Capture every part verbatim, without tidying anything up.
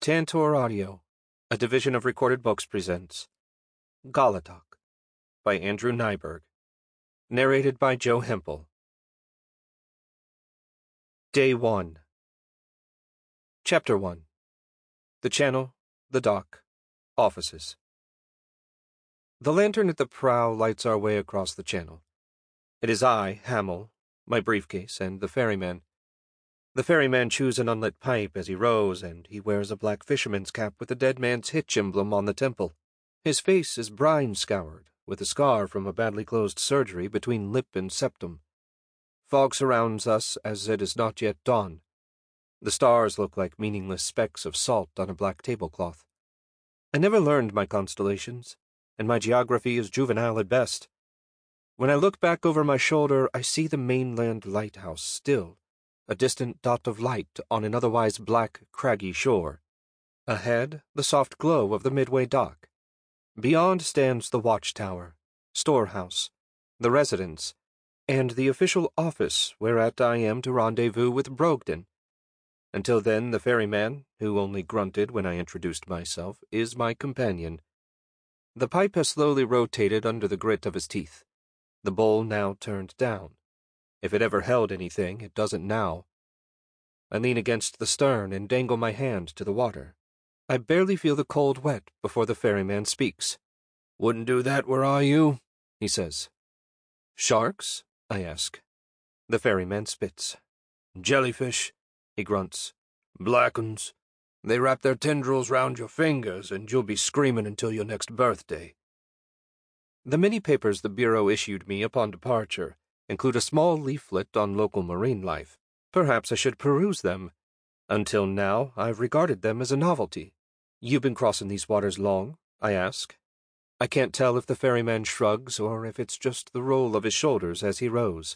Tantor Audio, a division of Recorded Books, presents Galatak by Andrew Nyberg, narrated by Joe Hempel. Day one. Chapter one. The Channel, the Dock, Offices. The lantern at the prow lights our way across the channel. It is I, Hamel, my briefcase, and the ferryman. The ferryman chews an unlit pipe as he rows, and he wears a black fisherman's cap with a dead man's hitch emblem on the temple. His face is brine-scoured, with a scar from a badly closed surgery between lip and septum. Fog surrounds us as it is not yet dawn. The stars look like meaningless specks of salt on a black tablecloth. I never learned my constellations, and my geography is juvenile at best. When I look back over my shoulder, I see the mainland lighthouse still, a distant dot of light on an otherwise black, craggy shore. Ahead, the soft glow of the Midway dock. Beyond stands the watchtower, storehouse, the residence, and the official office whereat I am to rendezvous with Brogden. Until then, the ferryman, who only grunted when I introduced myself, is my companion. The pipe has slowly rotated under the grit of his teeth, the bowl now turned down. If it ever held anything, it doesn't now. I lean against the stern and dangle my hand to the water. I barely feel the cold wet before the ferryman speaks. "Wouldn't do that were I you," he says. "Sharks?" I ask. The ferryman spits. "Jellyfish," he grunts. "Black uns. They wrap their tendrils round your fingers, and you'll be screaming until your next birthday." The many papers the Bureau issued me upon departure include a small leaflet on local marine life. Perhaps I should peruse them. Until now, I've regarded them as a novelty. "You been crossing these waters long?" I ask. I can't tell if the ferryman shrugs or if it's just the roll of his shoulders as he rows.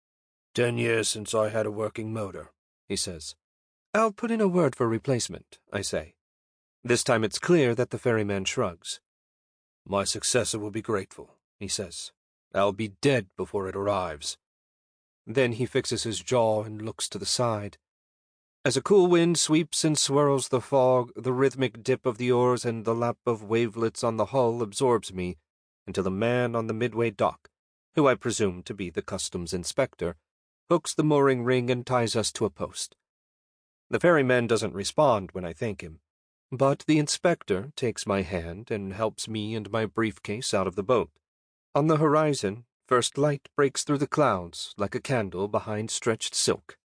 Ten years since I had a working motor," he says. "I'll put in a word for replacement," I say. This time it's clear that the ferryman shrugs. "My successor will be grateful," he says. "I'll be dead before it arrives." Then he fixes his jaw and looks to the side. As a cool wind sweeps and swirls the fog, the rhythmic dip of the oars and the lap of wavelets on the hull absorbs me until the man on the Midway dock, who I presume to be the customs inspector, hooks the mooring ring and ties us to a post. The ferryman doesn't respond when I thank him, but the inspector takes my hand and helps me and my briefcase out of the boat. On the horizon, first light breaks through the clouds like a candle behind stretched silk.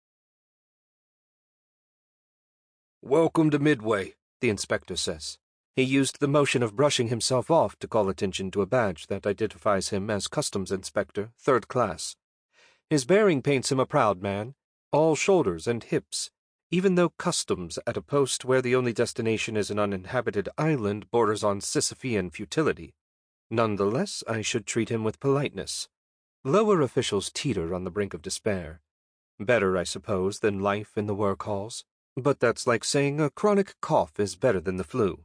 "Welcome to Midway," the inspector says. He used the motion of brushing himself off to call attention to a badge that identifies him as Customs Inspector, Third Class. His bearing paints him a proud man, all shoulders and hips, even though customs at a post where the only destination is an uninhabited island borders on Sisyphean futility. Nonetheless, I should treat him with politeness. Lower officials teeter on the brink of despair. Better, I suppose, than life in the work halls, but that's like saying a chronic cough is better than the flu.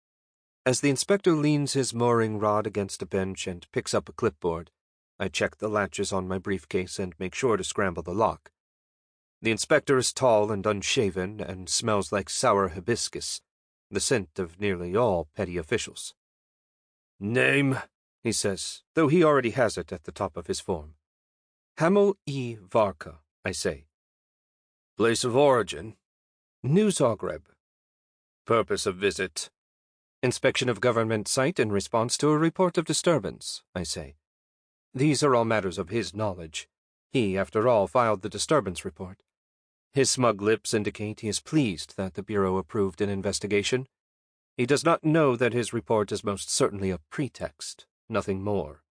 As the inspector leans his mooring rod against a bench and picks up a clipboard, I check the latches on my briefcase and make sure to scramble the lock. The inspector is tall and unshaven and smells like sour hibiscus, the scent of nearly all petty officials. "Name," he says, though he already has it at the top of his form. "Hamel E. Varka," I say. "Place of origin?" "New Zagreb." "Purpose of visit?" "Inspection of government site in response to a report of disturbance," I say. These are all matters of his knowledge. He, after all, filed the disturbance report. His smug lips indicate he is pleased that the Bureau approved an investigation. He does not know that his report is most certainly a pretext, nothing more.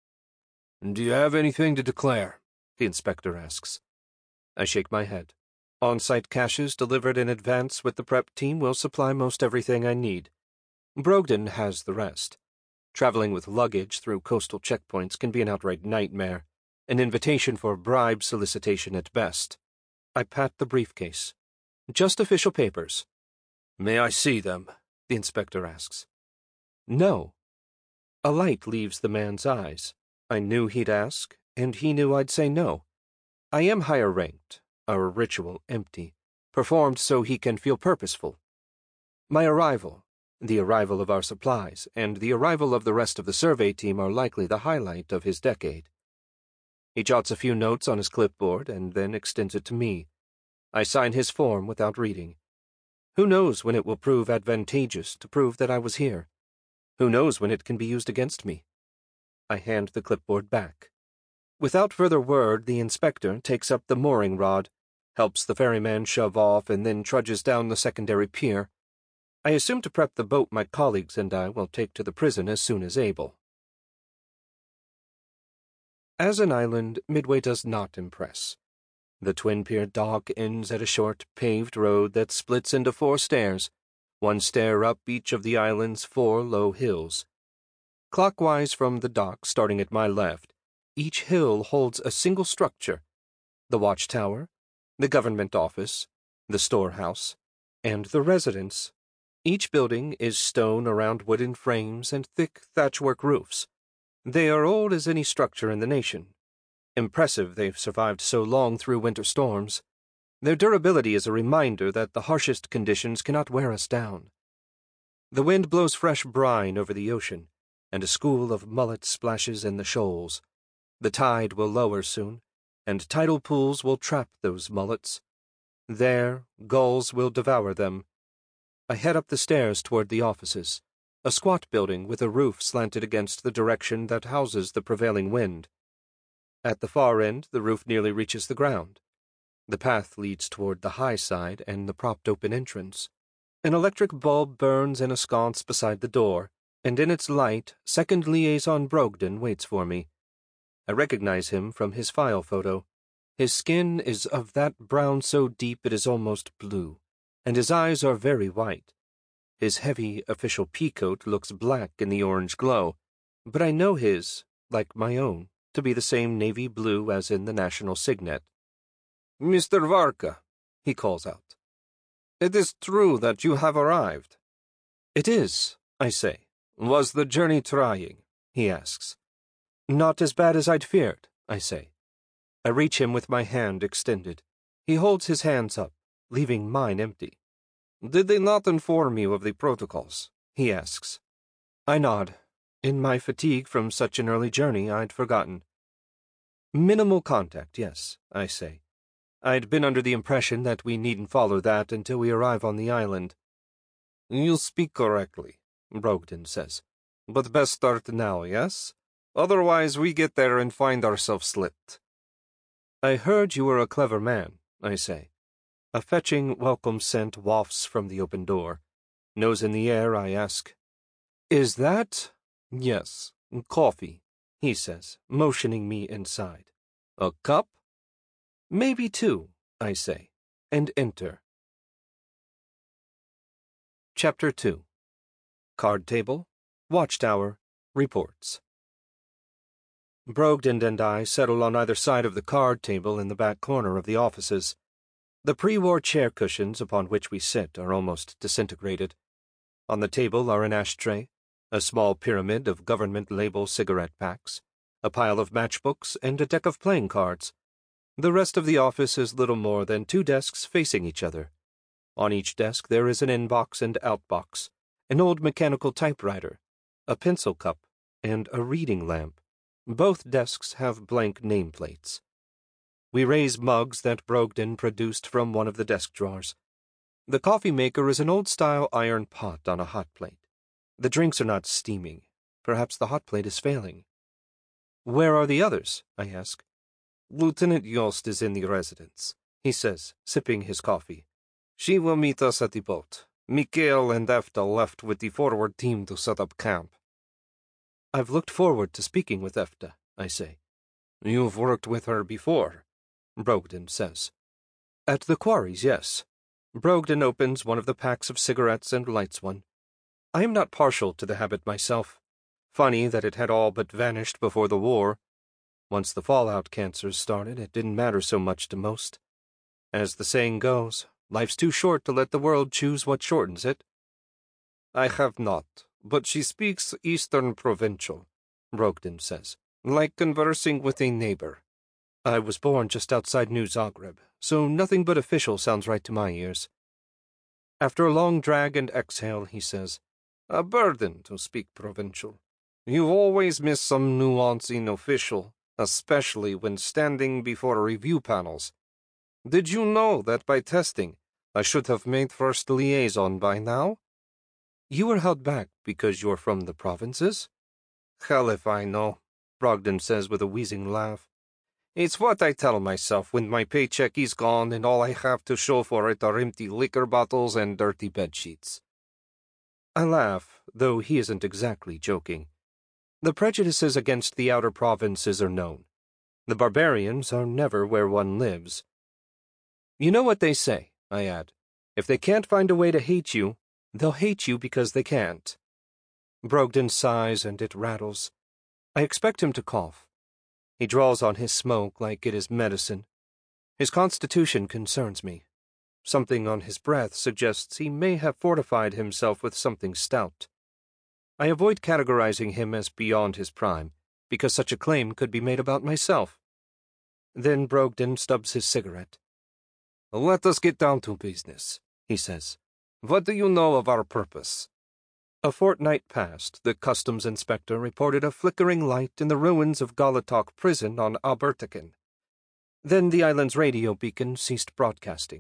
"Do you have anything to declare?" the inspector asks. I shake my head. On-site caches delivered in advance with the prep team will supply most everything I need. Brogden has the rest. Traveling with luggage through coastal checkpoints can be an outright nightmare, an invitation for bribe solicitation at best. I pat the briefcase. "Just official papers." "May I see them?" the inspector asks. "No." A light leaves the man's eyes. I knew he'd ask, and he knew I'd say no. I am higher ranked, our ritual empty, performed so he can feel purposeful. My arrival, the arrival of our supplies, and the arrival of the rest of the survey team are likely the highlight of his decade. He jots a few notes on his clipboard and then extends it to me. I sign his form without reading. Who knows when it will prove advantageous to prove that I was here? Who knows when it can be used against me? I hand the clipboard back. Without further word, the inspector takes up the mooring rod, helps the ferryman shove off, and then trudges down the secondary pier. I assume to prep the boat my colleagues and I will take to the prison as soon as able. As an island, Midway does not impress. The twin-pier dock ends at a short, paved road that splits into four stairs, one stair up each of the island's four low hills. Clockwise from the dock, starting at my left, each hill holds a single structure: the watchtower, the government office, the storehouse, and the residence. Each building is stone around wooden frames and thick thatchwork roofs. They are old as any structure in the nation. Impressive they've survived so long through winter storms. Their durability is a reminder that the harshest conditions cannot wear us down. The wind blows fresh brine over the ocean, and a school of mullet splashes in the shoals. The tide will lower soon, and tidal pools will trap those mullets. There, gulls will devour them. I head up the stairs toward the offices, a squat building with a roof slanted against the direction that houses the prevailing wind. At the far end, the roof nearly reaches the ground. The path leads toward the high side and the propped-open entrance. An electric bulb burns in a sconce beside the door, and in its light, Second Liaison Brogden waits for me. I recognize him from his file photo. His skin is of that brown so deep it is almost blue, and his eyes are very white. His heavy official peacoat looks black in the orange glow, but I know his, like my own, to be the same navy blue as in the national signet. "Mister Varka," he calls out, "it is true that you have arrived." "It is," I say. "Was the journey trying?" he asks. "Not as bad as I'd feared," I say. I reach him with my hand extended. He holds his hands up, leaving mine empty. "Did they not inform you of the protocols?" he asks. I nod. In my fatigue from such an early journey, I'd forgotten. "Minimal contact, yes," I say. "I'd been under the impression that we needn't follow that until we arrive on the island." "You speak correctly," Brogden says. "But best start now, yes? Otherwise we get there and find ourselves slipped." "I heard you were a clever man," I say. A fetching welcome scent wafts from the open door. Nose in the air, I ask, "Is that—" "Yes, coffee," he says, motioning me inside. "A cup?" "Maybe two," I say, and enter. Chapter two. Card Table, Watchtower, Reports. Brogden and I settle on either side of the card table in the back corner of the offices. The pre-war chair cushions upon which we sit are almost disintegrated. On the table are an ashtray, a small pyramid of government-label cigarette packs, a pile of matchbooks, and a deck of playing cards. The rest of the office is little more than two desks facing each other. On each desk there is an inbox and outbox, an old mechanical typewriter, a pencil cup, and a reading lamp. Both desks have blank nameplates. We raise mugs that Brogden produced from one of the desk drawers. The coffee maker is an old-style iron pot on a hot plate. The drinks are not steaming. Perhaps the hot plate is failing. "Where are the others?" I ask. "Lieutenant Yost is in the residence," he says, sipping his coffee. "She will meet us at the boat. Mikhail and Efta left with the forward team to set up camp." "I've looked forward to speaking with Efta," I say. "You've worked with her before," Brogden says. "At the quarries, yes." Brogden opens one of the packs of cigarettes and lights one. I am not partial to the habit myself. Funny that it had all but vanished before the war. Once the fallout cancers started, it didn't matter so much to most. As the saying goes, life's too short to let the world choose what shortens it. "I have not, but she speaks Eastern Provincial," Brogden says, "like conversing with a neighbor." I was born just outside New Zagreb, so nothing but official sounds right to my ears. After a long drag and exhale, he says, "A burden, to speak provincial. You always miss some nuance in official, especially when standing before review panels. Did you know that by testing, I should have made first liaison by now? You were held back because you're from the provinces?" "Hell if I know," Brogdon says with a wheezing laugh. "It's what I tell myself when my paycheck is gone and all I have to show for it are empty liquor bottles and dirty bedsheets." I laugh, though he isn't exactly joking. The prejudices against the outer provinces are known. The barbarians are never where one lives. "You know what they say," I add. "If they can't find a way to hate you, they'll hate you because they can't." Brogdon sighs and it rattles. I expect him to cough. He draws on his smoke like it is medicine. His constitution concerns me. Something on his breath suggests he may have fortified himself with something stout. I avoid categorizing him as beyond his prime, because such a claim could be made about myself. Then Brogdon stubs his cigarette. "Let us get down to business," he says. "What do you know of our purpose?" A fortnight past, the customs inspector reported a flickering light in the ruins of Galatok prison on Albertican. Then the island's radio beacon ceased broadcasting.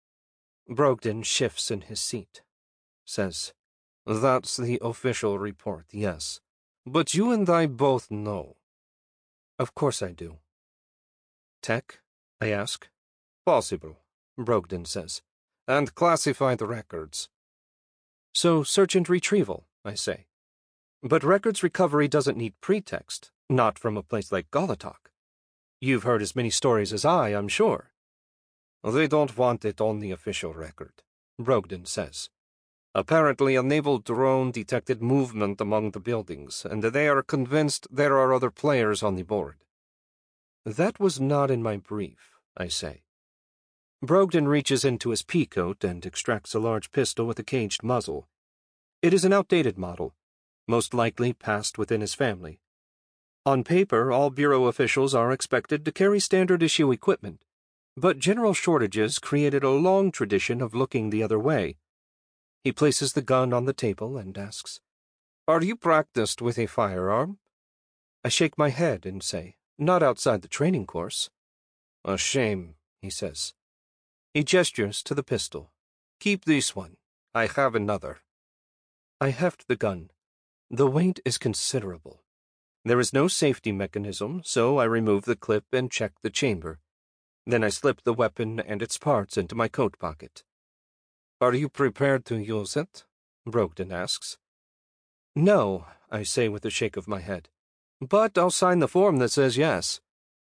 Brogdon shifts in his seat. Says, "That's the official report, yes. But you and I both know." Of course I do. "Tech?" I ask. "Possible," Brogdon says. "And classified records." "So search and retrieval," I say. "But records recovery doesn't need pretext, not from a place like Galatok. You've heard as many stories as I, I'm sure." "They don't want it on the official record," Brogdon says. "Apparently a naval drone detected movement among the buildings, and they are convinced there are other players on the board." "That was not in my brief," I say. Brogdon reaches into his pea-coat and extracts a large pistol with a caged muzzle. It is an outdated model, most likely passed within his family. On paper, all Bureau officials are expected to carry standard-issue equipment, but general shortages created a long tradition of looking the other way. He places the gun on the table and asks, "Are you practiced with a firearm?" I shake my head and say, "Not outside the training course." "A shame," he says. He gestures to the pistol. "Keep this one. I have another." I heft the gun. The weight is considerable. There is no safety mechanism, so I remove the clip and check the chamber. Then I slip the weapon and its parts into my coat pocket. "Are you prepared to use it?" Brogdon asks. "No," I say with a shake of my head. "But I'll sign the form that says yes."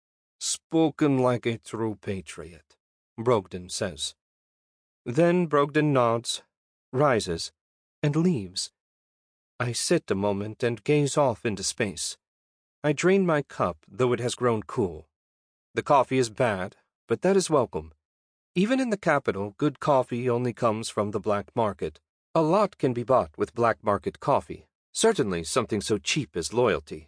"Spoken like a true patriot," Brogdon says. Then Brogdon nods, rises, and leaves. I sit a moment and gaze off into space. I drain my cup, though it has grown cool. The coffee is bad, but that is welcome. Even in the capital, good coffee only comes from the black market. A lot can be bought with black market coffee, certainly something so cheap as loyalty.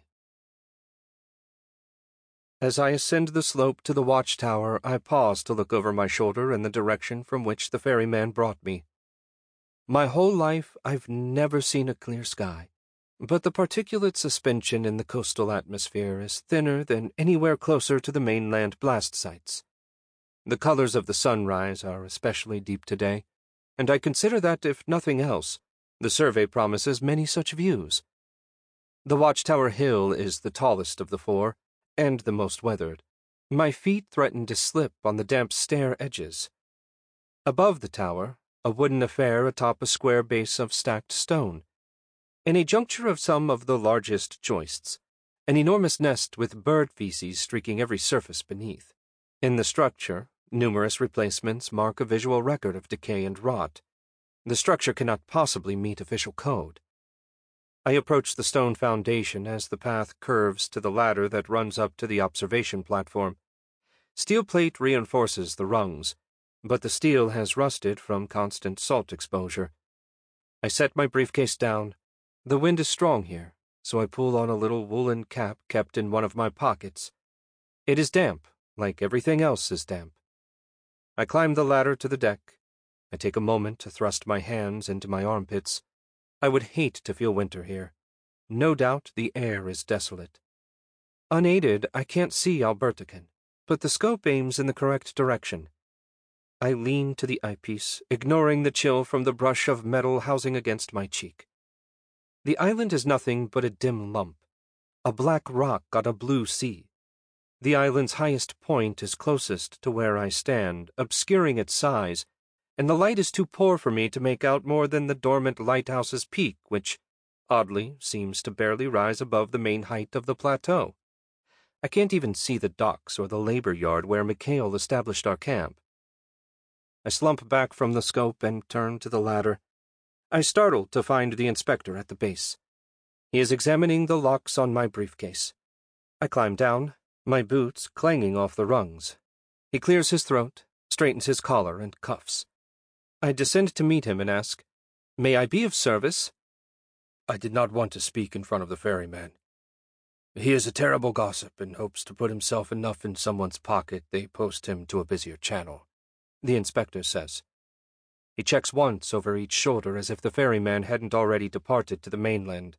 As I ascend the slope to the watchtower, I pause to look over my shoulder in the direction from which the ferryman brought me. My whole life I've never seen a clear sky, but the particulate suspension in the coastal atmosphere is thinner than anywhere closer to the mainland blast sites. The colors of the sunrise are especially deep today, and I consider that, if nothing else, the survey promises many such views. The watchtower hill is the tallest of the four, and the most weathered. My feet threaten to slip on the damp stair edges. Above the tower, a wooden affair atop a square base of stacked stone. In a juncture of some of the largest joists, an enormous nest with bird feces streaking every surface beneath. In the structure, numerous replacements mark a visual record of decay and rot. The structure cannot possibly meet official code. I approach the stone foundation as the path curves to the ladder that runs up to the observation platform. Steel plate reinforces the rungs, but the steel has rusted from constant salt exposure. I set my briefcase down. The wind is strong here, so I pull on a little woolen cap kept in one of my pockets. It is damp, like everything else is damp. I climb the ladder to the deck. I take a moment to thrust my hands into my armpits. I would hate to feel winter here. No doubt the air is desolate. Unaided, I can't see Albertican, but the scope aims in the correct direction. I lean to the eyepiece, ignoring the chill from the brush of metal housing against my cheek. The island is nothing but a dim lump, a black rock on a blue sea. The island's highest point is closest to where I stand, obscuring its size, and the light is too poor for me to make out more than the dormant lighthouse's peak, which, oddly, seems to barely rise above the main height of the plateau. I can't even see the docks or the labor yard where Mikhail established our camp. I slump back from the scope and turn to the ladder. I startle to find the inspector at the base. He is examining the locks on my briefcase. I climb down, my boots clanging off the rungs. He clears his throat, straightens his collar and cuffs. I descend to meet him and ask, "May I be of service?" I did not want to speak in front of the ferryman. He is a terrible gossip and hopes to put himself enough in someone's pocket they post him to a busier channel, the inspector says. He checks once over each shoulder as if the ferryman hadn't already departed to the mainland.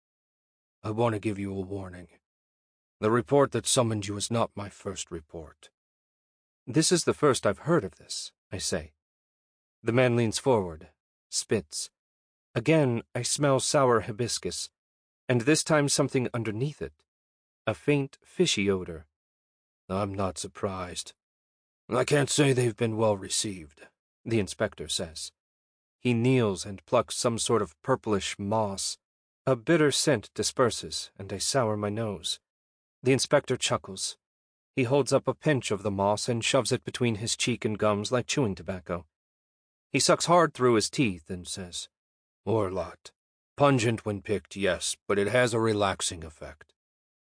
I want to give you a warning. The report that summoned you is not my first report. This is the first I've heard of this, I say. The man leans forward, spits. Again, I smell sour hibiscus, and this time something underneath it. A faint, fishy odor. I'm not surprised. I can't say they've been well received, the inspector says. He kneels and plucks some sort of purplish moss. A bitter scent disperses, and I sour my nose. The inspector chuckles. He holds up a pinch of the moss and shoves it between his cheek and gums like chewing tobacco. He sucks hard through his teeth and says, "Orlot. Pungent when picked, yes, but it has a relaxing effect."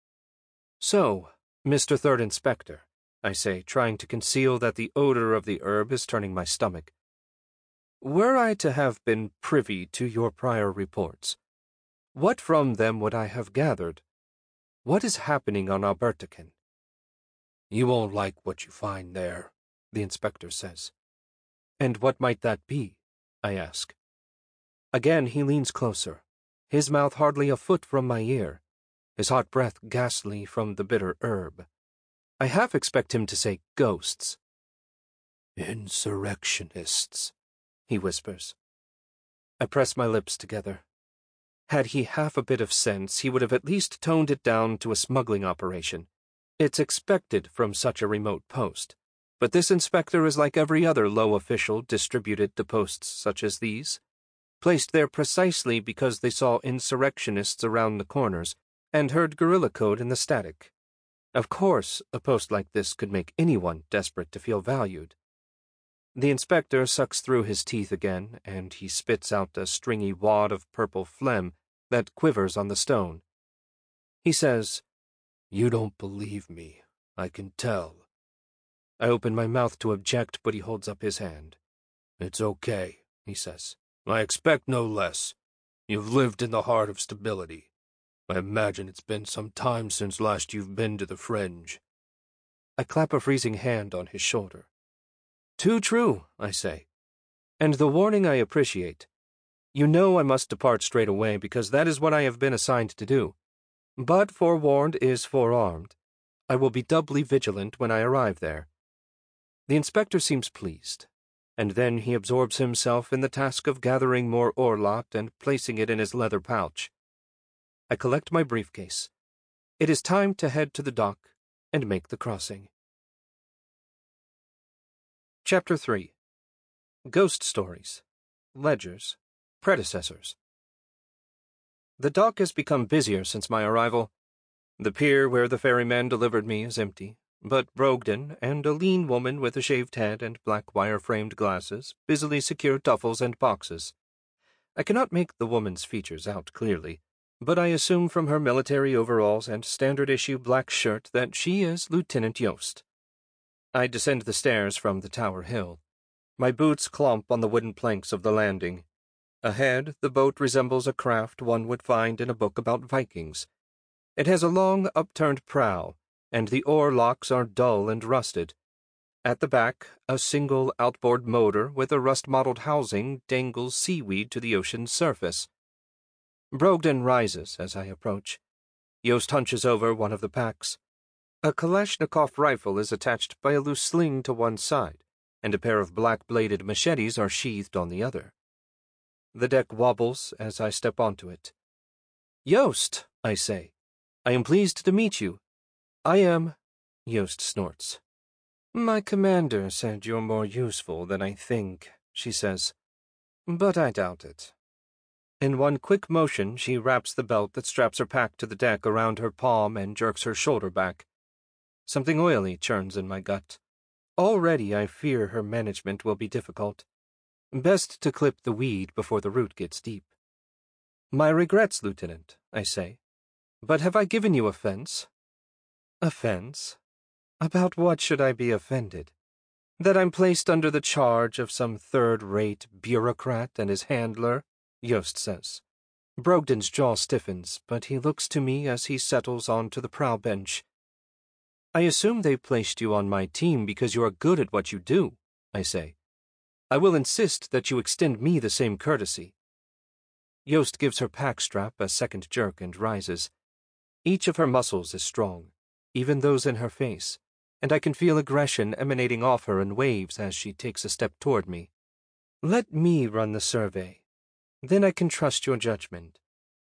"So, Mister Third Inspector," I say, trying to conceal that the odor of the herb is turning my stomach. "Were I to have been privy to your prior reports, what from them would I have gathered? What is happening on Albertican?" "You won't like what you find there," the inspector says. "And what might that be?" I ask. Again he leans closer, his mouth hardly a foot from my ear, his hot breath ghastly from the bitter herb. I half expect him to say ghosts. "Insurrectionists," he whispers. I press my lips together. Had he half a bit of sense, he would have at least toned it down to a smuggling operation. It's expected from such a remote post. But this inspector is like every other low official distributed to posts such as these, placed there precisely because they saw insurrectionists around the corners and heard guerrilla code in the static. Of course, a post like this could make anyone desperate to feel valued. The inspector sucks through his teeth again, and he spits out a stringy wad of purple phlegm that quivers on the stone. He says, "You don't believe me, I can tell." I open my mouth to object, but he holds up his hand. "It's okay," he says. "I expect no less. You've lived in the heart of stability. I imagine it's been some time since last you've been to the fringe." I clap a freezing hand on his shoulder. "Too true," I say. "And the warning I appreciate. You know I must depart straight away because that is what I have been assigned to do. But forewarned is forearmed. I will be doubly vigilant when I arrive there." The inspector seems pleased, and then he absorbs himself in the task of gathering more orlot and placing it in his leather pouch. I collect my briefcase. It is time to head to the dock and make the crossing. Chapter three. Ghost Stories. Ledgers. Predecessors. The dock has become busier since my arrival. The pier where the ferryman delivered me is empty, but Brogden and a lean woman with a shaved head and black wire-framed glasses busily secure duffels and boxes. I cannot make the woman's features out clearly, but I assume from her military overalls and standard-issue black shirt that she is Lieutenant Yost. I descend the stairs from the Tower Hill. My boots clomp on the wooden planks of the landing. Ahead, the boat resembles a craft one would find in a book about Vikings. It has a long, upturned prow, and the oar locks are dull and rusted. At the back, a single outboard motor with a rust-mottled housing dangles seaweed to the ocean's surface. Brogden rises as I approach. Yost hunches over one of the packs. A Kalashnikov rifle is attached by a loose sling to one side, and a pair of black-bladed machetes are sheathed on the other. The deck wobbles as I step onto it. "Yost," I say. "I am pleased to meet you." "I am," Yost snorts. "My commander said you're more useful than I think," she says. "But I doubt it." In one quick motion, she wraps the belt that straps her pack to the deck around her palm and jerks her shoulder back. Something oily churns in my gut. Already I fear her management will be difficult. Best to clip the weed before the root gets deep. "My regrets, Lieutenant," I say. "But have I given you offense?" "Offense? About what should I be offended? That I'm placed under the charge of some third-rate bureaucrat and his handler?" Yost says. Brogden's jaw stiffens, but he looks to me as he settles onto the prow bench. "I assume they placed you on my team because you are good at what you do," I say. "I will insist that you extend me the same courtesy." Yost gives her pack strap a second jerk and rises. Each of her muscles is strong, even those in her face, and I can feel aggression emanating off her in waves as she takes a step toward me. "Let me run the survey. Then I can trust your judgment."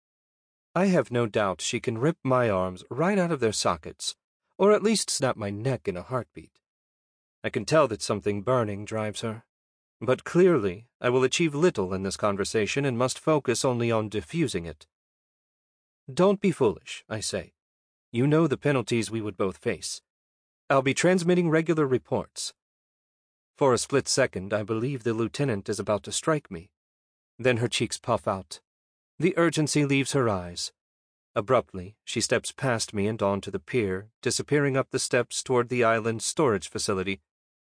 I have no doubt she can rip my arms right out of their sockets, or at least snap my neck in a heartbeat. I can tell that something burning drives her. But clearly, I will achieve little in this conversation and must focus only on diffusing it. "Don't be foolish," I say. "You know the penalties we would both face. I'll be transmitting regular reports." For a split second, I believe the lieutenant is about to strike me. Then her cheeks puff out. The urgency leaves her eyes. Abruptly, she steps past me and onto the pier, disappearing up the steps toward the island's storage facility.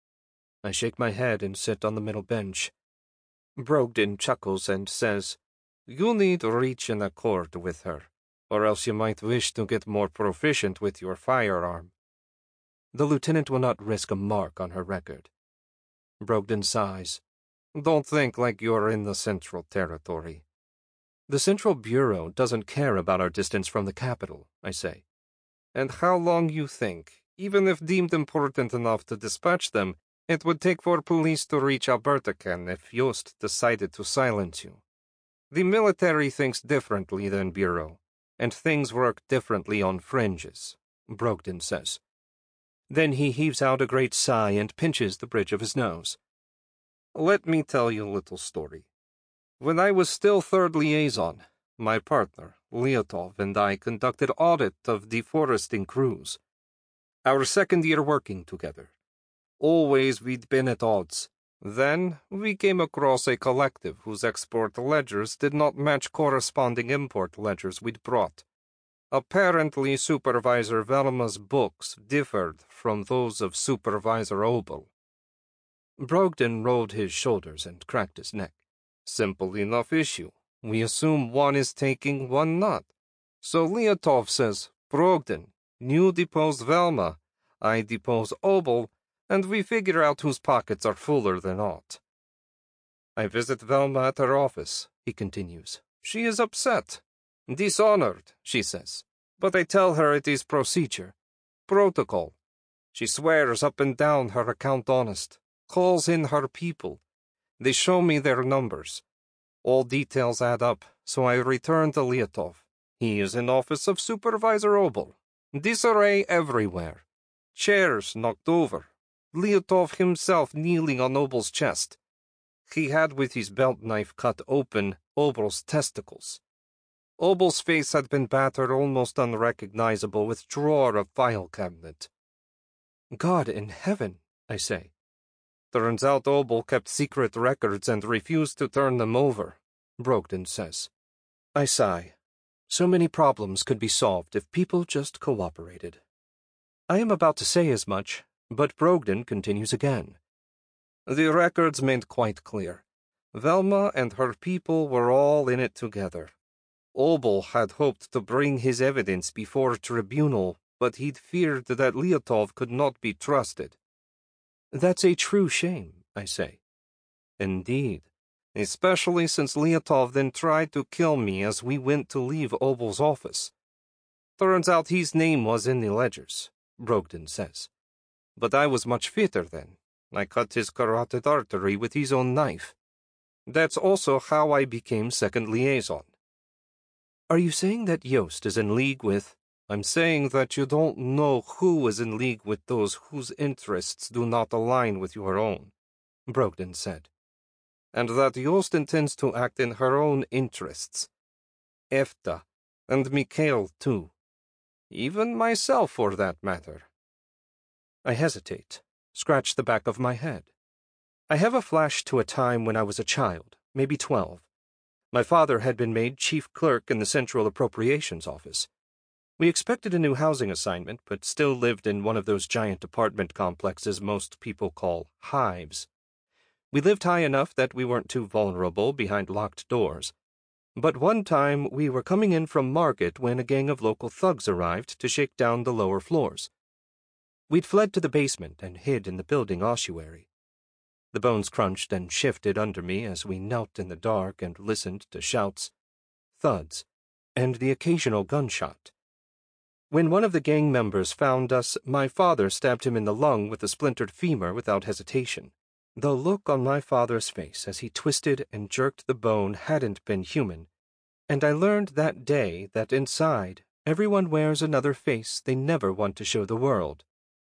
I shake my head and sit on the middle bench. Brogden chuckles and says, "You need to reach an accord with her, or else you might wish to get more proficient with your firearm." The lieutenant will not risk a mark on her record. Brogden sighs. "Don't think like you're in the Central Territory." "The Central Bureau doesn't care about our distance from the capital," I say. "And how long you think, even if deemed important enough to dispatch them, it would take for police to reach Albertacan if Yost decided to silence you? The military thinks differently than Bureau, and things work differently on fringes," Brogden says. Then he heaves out a great sigh and pinches the bridge of his nose. "Let me tell you a little story. When I was still third liaison, my partner, Leotov, and I conducted audit of deforesting crews. Our second year working together. Always we'd been at odds. Then we came across a collective whose export ledgers did not match corresponding import ledgers we'd brought. Apparently Supervisor Velma's books differed from those of Supervisor Obel." Brogden rolled his shoulders and cracked his neck. "Simple enough issue. We assume one is taking, one not. So Leotov says, 'Brogden, you depose Velma, I depose Obel, and we figure out whose pockets are fuller than aught.' I visit Velma at her office," he continues. "She is upset. Dishonored, she says. But I tell her it is procedure. Protocol. She swears up and down her account honest. Calls in her people. They show me their numbers. All details add up, so I return to Leotov. He is in office of Supervisor Obel. Disarray everywhere. Chairs knocked over. Leotov himself kneeling on Obel's chest. He had with his belt knife cut open Obel's testicles. Obel's face had been battered almost unrecognizable with drawer of file cabinet." "God in heaven," I say. "Turns out Obel kept secret records and refused to turn them over," Brogden says. I sigh. So many problems could be solved if people just cooperated. I am about to say as much, but Brogden continues again. "The records made quite clear. Velma and her people were all in it together. Obel had hoped to bring his evidence before tribunal, but he'd feared that Leotov could not be trusted. That's a true shame, I say. Indeed, especially since Leotov then tried to kill me as we went to leave Obel's office. Turns out his name was in the ledgers, Brogdon says. But I was much fitter then. I cut his carotid artery with his own knife. That's also how I became second liaison. Are you saying that Yost is in league with... I'm saying that you don't know who is in league with those whose interests do not align with your own, Brogdon said. And that Yost intends to act in her own interests. Efta, and Mikhail too. Even myself, for that matter. I hesitate, scratch the back of my head. I have a flash to a time when I was a child, maybe twelve. My father had been made chief clerk in the Central Appropriations Office. We expected a new housing assignment, but still lived in one of those giant apartment complexes most people call hives. We lived high enough that we weren't too vulnerable behind locked doors. But one time we were coming in from market when a gang of local thugs arrived to shake down the lower floors. We'd fled to the basement and hid in the building ossuary. The bones crunched and shifted under me as we knelt in the dark and listened to shouts, thuds, and the occasional gunshot. When one of the gang members found us, my father stabbed him in the lung with a splintered femur without hesitation. The look on my father's face as he twisted and jerked the bone hadn't been human, and I learned that day that inside everyone wears another face they never want to show the world.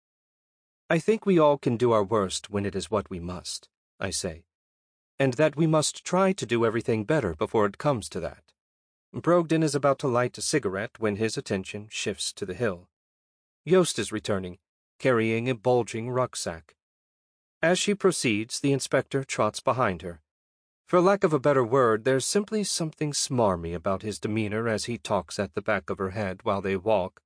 I think we all can do our worst when it is what we must, I say, and that we must try to do everything better before it comes to that. Brogdon is about to light a cigarette when his attention shifts to the hill. Yost is returning, carrying a bulging rucksack. As she proceeds, the inspector trots behind her. For lack of a better word, there's simply something smarmy about his demeanor as he talks at the back of her head while they walk.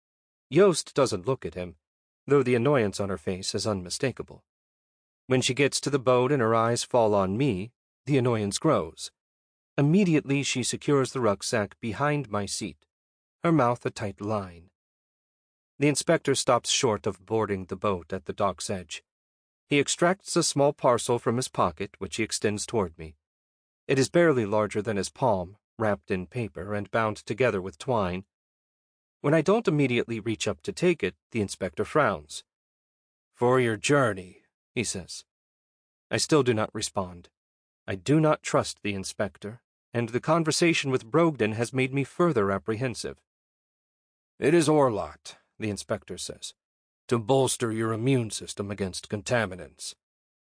Yost doesn't look at him, though the annoyance on her face is unmistakable. When she gets to the boat and her eyes fall on me, the annoyance grows. Immediately she secures the rucksack behind my seat, her mouth a tight line. The inspector stops short of boarding the boat at the dock's edge. He extracts a small parcel from his pocket, which he extends toward me. It is barely larger than his palm, wrapped in paper and bound together with twine. When I don't immediately reach up to take it, the inspector frowns. "For your journey," he says. I still do not respond. I do not trust the inspector, and the conversation with Brogdon has made me further apprehensive. "It is Orlot," the inspector says, "to bolster your immune system against contaminants."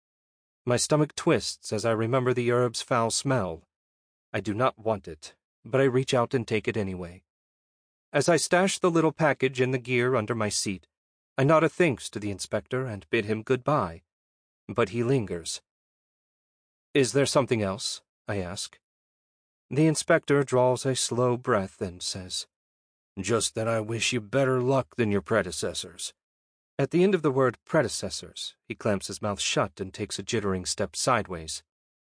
My stomach twists as I remember the herb's foul smell. I do not want it, but I reach out and take it anyway. As I stash the little package in the gear under my seat, I nod a thanks to the inspector and bid him goodbye, but he lingers. "Is there something else?" I ask. The inspector draws a slow breath and says, "Just that I wish you better luck than your predecessors." At the end of the word predecessors, he clamps his mouth shut and takes a jittering step sideways.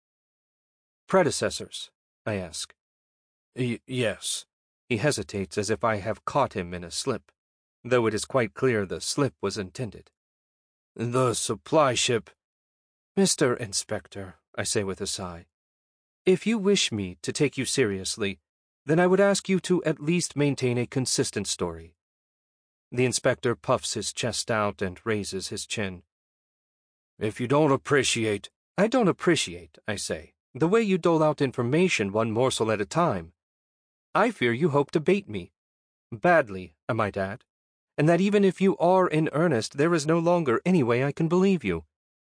"Predecessors?" I ask. Y- yes. He hesitates as if I have caught him in a slip, though it is quite clear the slip was intended. "The supply ship—" "Mister Inspector," I say with a sigh, "if you wish me to take you seriously, then I would ask you to at least maintain a consistent story." The inspector puffs his chest out and raises his chin. "If you don't appreciate—" "I don't appreciate," I say, "the way you dole out information one morsel at a time. I fear you hope to bait me. Badly, I might add, and that even if you are in earnest, there is no longer any way I can believe you."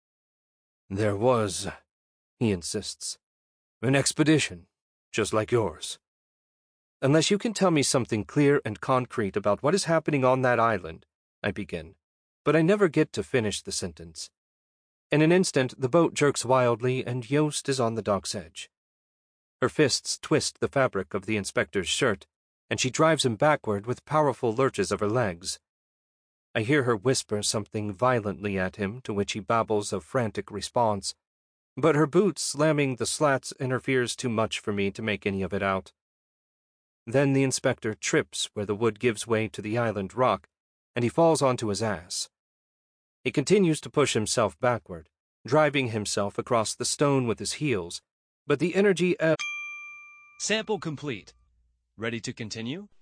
"There was," he insists, "an expedition, just like yours." "Unless you can tell me something clear and concrete about what is happening on that island," I begin, but I never get to finish the sentence. In an instant, the boat jerks wildly, and Yost is on the dock's edge. Her fists twist the fabric of the inspector's shirt, and she drives him backward with powerful lurches of her legs. I hear her whisper something violently at him, to which he babbles a frantic response, but her boot slamming the slats interferes too much for me to make any of it out. Then the inspector trips where the wood gives way to the island rock, and he falls onto his ass. He continues to push himself backward, driving himself across the stone with his heels, but the energy ebbs. Sample complete. Ready to continue?